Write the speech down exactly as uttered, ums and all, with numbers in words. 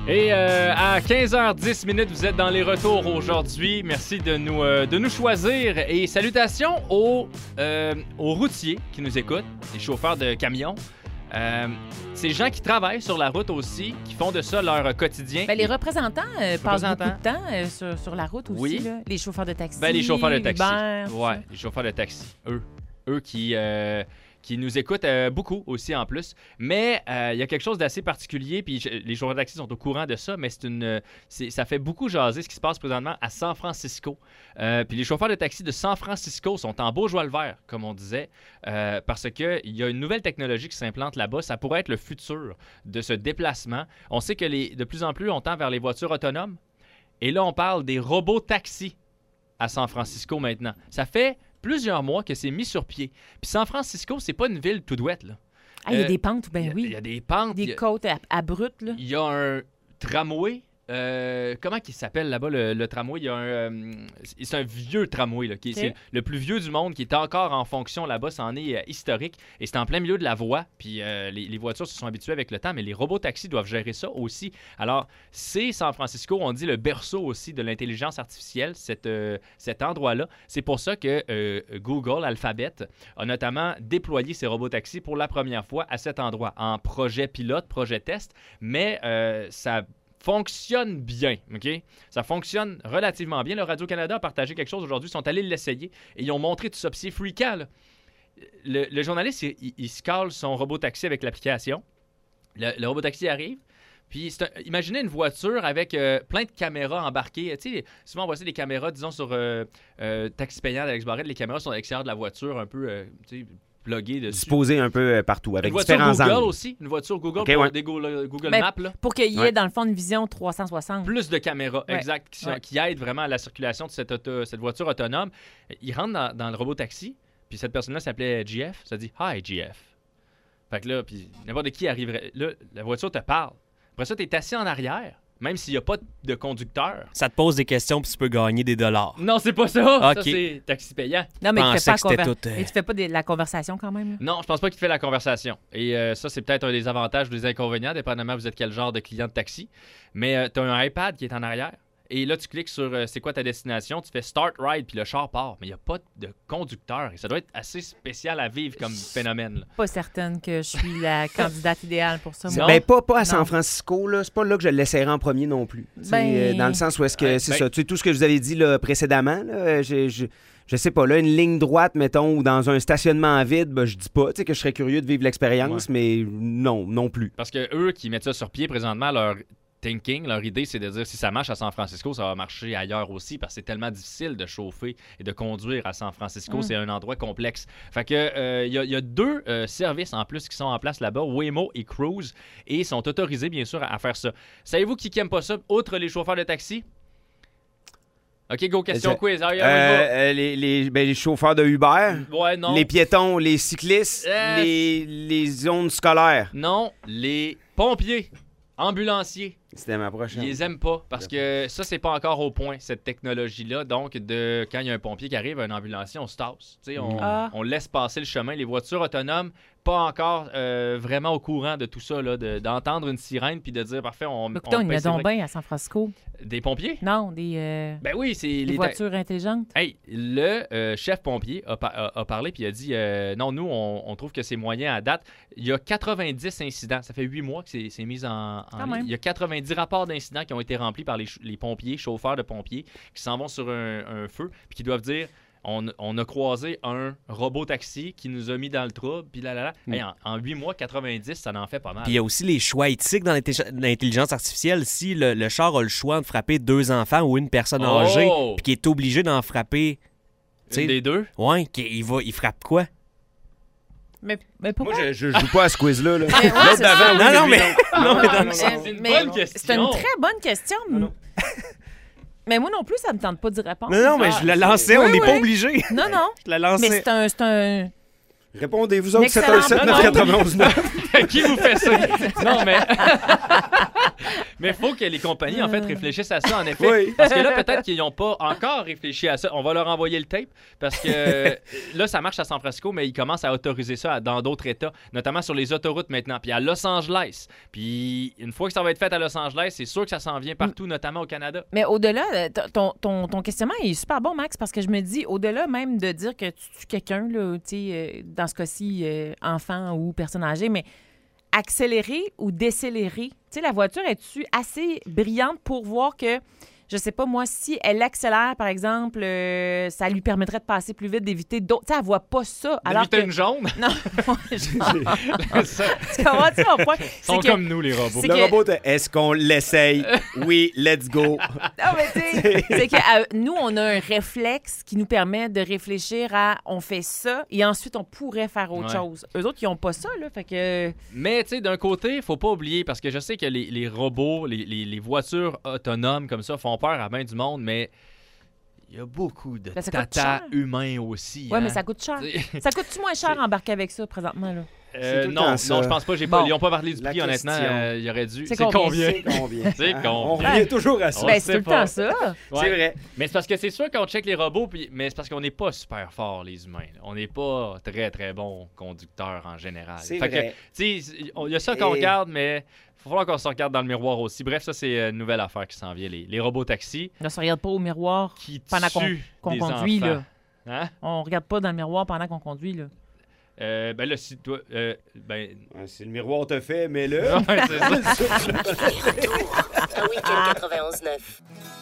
Et euh, à quinze heures dix minutes, vous êtes dans les retours aujourd'hui. Merci de nous, euh, de nous choisir. Et salutations aux, euh, aux routiers qui nous écoutent, les chauffeurs de camions. Euh, ces gens qui travaillent sur la route aussi, qui font de ça leur quotidien. Ben, les représentants euh, passent représentants. beaucoup de temps euh, sur, sur la route aussi. Oui. Là. Les chauffeurs de taxi. Ben, les chauffeurs de taxi. Uber, ouais, ça. les chauffeurs de taxi. Eux. Eux qui, euh, qui nous écoutent euh, beaucoup aussi en plus. Mais il euh, y a quelque chose d'assez particulier, puis je, les chauffeurs de taxi sont au courant de ça, mais c'est une, c'est, ça fait beaucoup jaser ce qui se passe présentement à San Francisco. Euh, puis les chauffeurs de taxi de San Francisco sont en beau joie le vert, comme on disait, euh, parce qu'il y a une nouvelle technologie qui s'implante là-bas. Ça pourrait être le futur de ce déplacement. On sait que les, de plus en plus, on tend vers les voitures autonomes. Et là, on parle des robots taxis à San Francisco maintenant. Ça fait plusieurs mois que c'est mis sur pied. Puis San Francisco, c'est pas une ville tout douette, là. Ah, il y a Euh, des pentes, ben oui. Il y a des pentes. Des il y a- côtes ab- abruptes, là. Il y a un tramway. Euh, comment il s'appelle là-bas, le, le tramway? Il y a un, euh, c'est un vieux tramway, là, qui est, Ok. c'est le plus vieux du monde, qui est encore en fonction là-bas. Ça en est euh, historique. Et c'est en plein milieu de la voie. Puis euh, les, les voitures se sont habituées avec le temps, mais les robots taxis doivent gérer ça aussi. Alors, c'est San Francisco, on dit le berceau aussi de l'intelligence artificielle, cette, euh, cet endroit-là. C'est pour ça que euh, Google, Alphabet, a notamment déployé ces robots taxis pour la première fois à cet endroit, en projet pilote, projet test. Mais euh, ça fonctionne bien, OK? Ça fonctionne relativement bien. Le Radio-Canada a partagé quelque chose aujourd'hui. Ils sont allés l'essayer et ils ont montré tout ça. Puis c'est freakant, là. Le, le journaliste, il, il, il se cale son robot-taxi avec l'application. Le, le robot-taxi arrive. Puis c'est un- imaginez une voiture avec euh, plein de caméras embarquées. Tu sais, souvent on voit ça, des caméras, disons, sur euh, euh, Taxi payant d'Alex Barrette. Les caméras sont à l'extérieur de la voiture, un peu, euh, tu sais, pluguées dessus. Disposé un peu euh, partout, avec Une voiture différents Google angles. aussi. Une voiture Google Ok, pour ouais. des Google, Google Ben, Maps, là. Pour qu'il y ait, Ouais. dans le fond, une vision trois cent soixante. Plus de caméras, Ouais. exact, qui, sont- Ouais. qui aident vraiment à la circulation de cette, auto- cette voiture autonome. Il rentre dans, dans le robot taxi, puis cette personne-là s'appelait G F. Ça dit « Hi, G F ». Fait que là, puis n'importe qui arriverait. Là, la voiture te parle. Après ça, tu es assis en arrière, même s'il n'y a pas de conducteur. Ça te pose des questions puis tu peux gagner des dollars. Non, c'est pas ça. Ça, Ok. c'est taxi payant. Non, mais tu pensais fais pas, que c'était conver- tout, euh, Et tu fais pas de la conversation quand même. là? Non, je pense pas qu'il te fait la conversation. Et euh, ça, c'est peut-être un des avantages ou des inconvénients, dépendamment vous êtes quel genre de client de taxi. Mais tu as un iPad qui est en arrière. Et là, tu cliques sur euh, c'est quoi ta destination, tu fais Start Ride, puis le char part. Mais il n'y a pas de conducteur. Et ça doit être assez spécial à vivre comme phénomène, là. Pas certaine que je suis la candidate idéale pour ça. Non. moi. Ben, pas, pas à San Non. Francisco, là. C'est pas là que je l'essayerai en premier non plus. Tu sais, Ben- euh, dans le sens où est-ce que Ouais, c'est ben- ça. Tu sais, tout ce que je vous avais dit là, précédemment, là, euh, je, je, je sais pas, là, une ligne droite, mettons, ou dans un stationnement vide, ben, je dis pas tu sais, que je serais curieux de vivre l'expérience, mais non, non plus. Parce que eux qui mettent ça sur pied présentement, leur thinking, leur idée, c'est de dire si ça marche à San Francisco, ça va marcher ailleurs aussi, parce que c'est tellement difficile de chauffer et de conduire à San Francisco. Mm. C'est un endroit complexe. Fait que euh, il y, a- il y a deux euh, services en plus qui sont en place là-bas, Waymo et Cruise, et ils sont autorisés, bien sûr, à, à faire ça. Savez-vous qui n'aime pas ça, outre les chauffeurs de taxi? OK, go, question Euh, quiz. Ah, Euh, yeah, on y va. euh, les, les, ben, les chauffeurs de Uber, Ouais, non. les piétons, les cyclistes, Euh, les, les zones scolaires. Non, les pompiers, ambulanciers. C'était ma prochaine. Ils les aiment pas parce que ça, c'est pas encore au point, cette technologie-là. Donc, de quand il y a un pompier qui arrive, un ambulancier, on se tasse. Tu sais, On, Ah. on laisse passer le chemin. Les voitures autonomes, pas encore euh, vraiment au courant de tout ça, là, de- d'entendre une sirène puis de dire parfait, on. Mais on écoute, il y en a pèse ses donc breaks. bien à San Francisco. Des pompiers? Non, des, euh, Ben oui, c'est des les. voitures intelligentes. Hey, le euh, chef pompier a, pa- a- a parlé puis a dit euh, non, nous, on, on trouve que c'est moyen à date. Il y a quatre-vingt-dix incidents. Ça fait huit mois que c'est c'est mis en, en Quand ligne. même. Il y a quatre-vingt-dix rapports d'incidents qui ont été remplis par les, ch- les pompiers, chauffeurs de pompiers, qui s'en vont sur un, un feu puis qui doivent dire on, on a croisé un robot taxi qui nous a mis dans le trouble, puis là, là, là. Mm. Hey, en, en huit mois, quatre-vingt-dix, ça en fait pas mal. Puis il y a aussi les choix éthiques dans l'intellig- l'intelligence artificielle. Si le, le char a le choix de frapper deux enfants ou une personne Oh! âgée, puis qu'il est obligé d'en frapper, tu sais, Une des deux? ouais, qu'il- il va, il frappe quoi? Mais, mais pourquoi? Moi, je, je joue pas à ce quiz-là. Là. Mais ouais, L'autre c'est d'avant, ça. oui, Non, non, lui, mais- non. non, mais dans Mais- le C'est une mais- bonne question. C'est une très bonne question. Mais moi non plus, ça me tente pas d'y répondre. Non, non, mais Ah, je la lançais, oui, on n'est oui. pas obligé. Non, non. Je la Mais lançais. c'est un, c'est un... Répondez, vous autres, Excellent. sept un sept Non, neuf non. neuf neuf. Qui vous fait ça? Non, mais. Mais il faut que les compagnies, en fait, réfléchissent à ça, en effet. Oui. Parce que là, peut-être qu'ils n'ont pas encore réfléchi à ça. On va leur envoyer le tape parce que là, ça marche à San Francisco, mais ils commencent à autoriser ça dans d'autres États, notamment sur les autoroutes maintenant. Puis à Los Angeles. Puis une fois que ça va être fait à Los Angeles, c'est sûr que ça s'en vient partout, notamment au Canada. Mais au-delà, euh, ton, ton, ton questionnement est super bon, Max, parce que je me dis, au-delà même de dire que tu tues quelqu'un, là, tu sais, euh, dans ce cas-ci, euh, enfant ou personne âgée, mais accélérer ou décélérer, tu sais, la voiture, est-tu assez brillante pour voir que, je sais pas, moi, si elle accélère, par exemple, euh, ça lui permettrait de passer plus vite, d'éviter d'autres. Tu sais, elle voit pas ça. Alors D'éviter que... une jaune? Non, je... Ça, tu comprends-tu mon point? ils sont C'est que- comme nous, les robots. c'est Le que- robot, t'as, est-ce qu'on l'essaye? Oui, let's go. Non, mais tu sais, c'est que euh, nous, on a un réflexe qui nous permet de réfléchir à on fait ça et ensuite on pourrait faire autre Ouais. chose. Eux autres, ils n'ont pas ça, là. Fait que. Mais tu sais, d'un côté, il faut pas oublier, parce que je sais que les, les robots, les, les- les voitures autonomes comme ça font peur à bien du monde, mais il y a beaucoup de Ben, ça coûte tata cher. humains aussi. Ouais, hein. mais ça coûte cher. T'sais, Ça coûte-tu moins cher embarquer avec ça présentement, là? euh, C'est tout le non, temps ça. non, je pense pas. J'ai pas Bon. ils n'ont pas parlé du La prix, honnêtement. question. euh, il aurait dû. C'est combien? C'est combien? C'est Hein? combien? On revient toujours à ça. On Ben, sait c'est tout le pas. temps ça. Ouais. C'est vrai. Mais c'est parce que c'est sûr qu'on check les robots, puis... mais c'est parce qu'on n'est pas super forts, les humains. là. On n'est pas très, très bons conducteurs en général. C'est Fait vrai. que, tu sais, il y a ça qu'on Et- regarde, mais il va falloir qu'on se regarde dans le miroir aussi. Bref, ça, c'est une nouvelle affaire qui s'en vient, les, les robots taxis Là, on se regarde pas au miroir qui pendant qu'on tuent qu'on des conduit, enfants. là. Hein? On regarde pas dans le miroir pendant qu'on conduit, là. Euh, ben là, si toi... euh, ben... Ouais, si le miroir te fait, mais là. Ouais, c'est ça. Un week-end quatre-vingt-onze neuf.